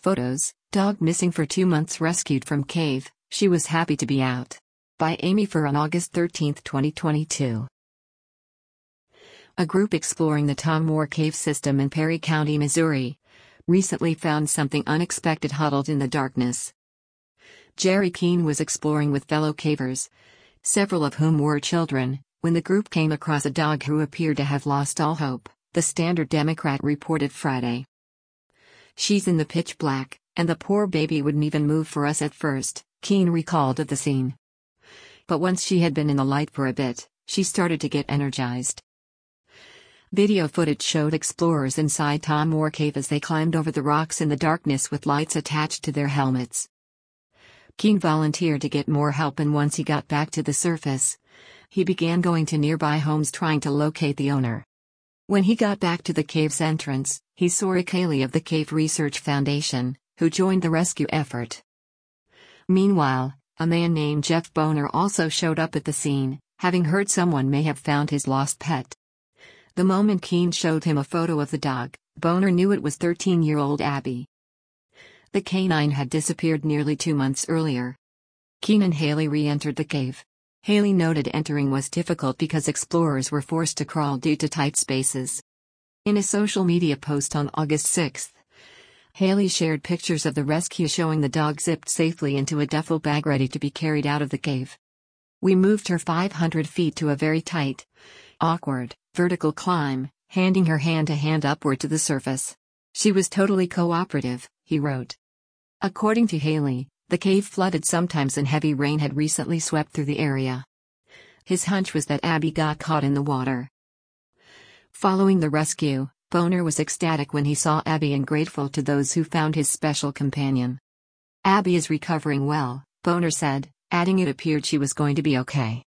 Photos: Dog missing for 2 months, rescued from cave. She was happy to be out. By Amy Fur on August 13, 2022. A group exploring the Tom Moore Cave system in Perry County, Missouri, recently found something unexpected huddled in the darkness. Jerry Keene was exploring with fellow cavers, several of whom were children, when the group came across a dog who appeared to have lost all hope, the Standard Democrat reported Friday. "She's in the pitch black, and the poor baby wouldn't even move for us at first," Keene recalled of the scene. "But once she had been in the light for a bit, she started to get energized." Video footage showed explorers inside Tom Moore Cave as they climbed over the rocks in the darkness with lights attached to their helmets. Keene volunteered to get more help, and once he got back to the surface, he began going to nearby homes trying to locate the owner. When he got back to the cave's entrance, he saw Rick Haley of the Cave Research Foundation, who joined the rescue effort. Meanwhile, a man named Jeff Boner also showed up at the scene, having heard someone may have found his lost pet. The moment Keene showed him a photo of the dog, Boner knew it was 13-year-old Abby. The canine had disappeared nearly 2 months earlier. Keene and Haley re-entered the cave. Haley noted entering was difficult because explorers were forced to crawl due to tight spaces. In a social media post on August 6, Haley shared pictures of the rescue showing the dog zipped safely into a duffel bag ready to be carried out of the cave. "We moved her 500 feet to a very tight, awkward, vertical climb, handing her hand-to-hand upward to the surface. She was totally cooperative," he wrote. According to Haley, the cave flooded sometimes and heavy rain had recently swept through the area. His hunch was that Abby got caught in the water. Following the rescue, Boner was ecstatic when he saw Abby and grateful to those who found his special companion. "Abby is recovering well," Boner said, adding it appeared she was going to be okay.